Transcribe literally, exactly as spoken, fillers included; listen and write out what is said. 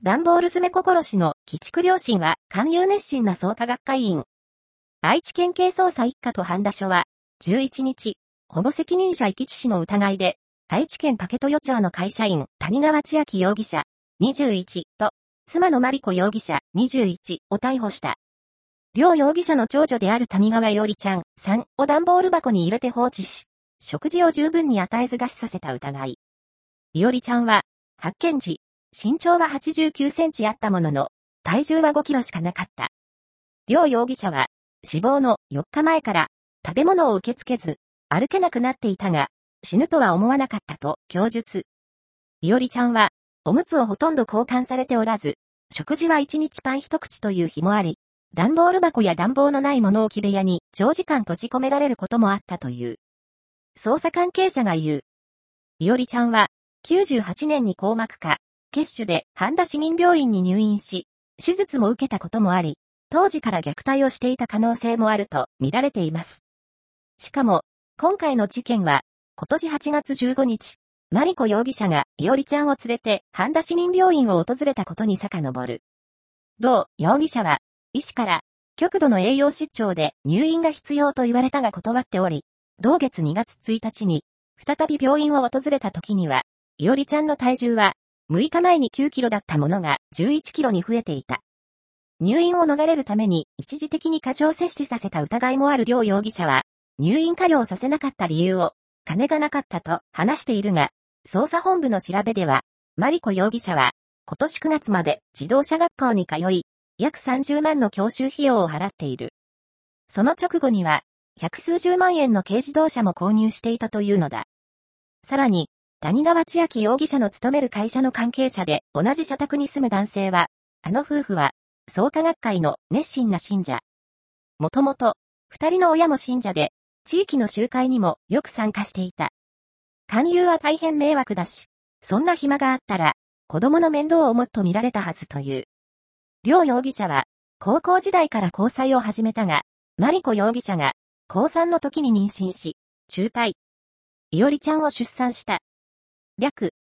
段ボール詰め子殺しの鬼畜両親は勧誘熱心な創価学会員。愛知県警捜査一課と半田署は、じゅういちにち、保護責任者遺棄致死の疑いで、愛知県竹豊町の会社員、谷川千秋容疑者、にじゅういちと、妻の真理子容疑者、にじゅういちを逮捕した。両容疑者の長女である谷川伊織ちゃん、さんを段ボール箱に入れて放置し、食事を十分に与えず餓死させた疑い。伊織ちゃんは、発見時、身長ははちじゅうきゅうセンチあったものの、体重はごキロしかなかった。両容疑者は、死亡のよっかまえから、食べ物を受け付けず、歩けなくなっていたが、死ぬとは思わなかったと供述。伊織ちゃんは、おむつをほとんど交換されておらず、食事はいちにちパン一口という日もあり、段ボール箱や暖房のない物置部屋に長時間閉じ込められることもあったという。捜査関係者が言う。伊織ちゃんは、きゅうじゅうはちねんに硬膜下、血腫で半田市民病院に入院し、手術も受けたこともあり、当時から虐待をしていた可能性もあると見られています。しかも、今回の事件は、今年はちがつじゅうごにち、真理子容疑者が伊織ちゃんを連れて半田市民病院を訪れたことに遡る。同容疑者は、医師から、極度の栄養失調で入院が必要と言われたが断っており、同月にがつついたちに、再び病院を訪れた時には、伊織ちゃんの体重は、むいかまえにきゅうキロだったものがじゅういちキロに増えていた。入院を逃れるために一時的に過剰摂取させた疑いもある両容疑者は、入院過料させなかった理由を、金がなかったと話しているが、捜査本部の調べでは、真理子容疑者は、今年くがつまで自動車学校に通い、約さんじゅうまんの教習費用を払っている。その直後には、百数十万円の軽自動車も購入していたというのだ。さらに、谷川千秋容疑者の勤める会社の関係者で同じ社宅に住む男性は、あの夫婦は、創価学会の熱心な信者。もともと、二人の親も信者で、地域の集会にもよく参加していた。勧誘は大変迷惑だし、そんな暇があったら、子供の面倒をもっと見られたはずという。両容疑者は、高校時代から交際を始めたが、真理子容疑者が、こうさんの時に妊娠し、中退。伊織ちゃんを出産した。略、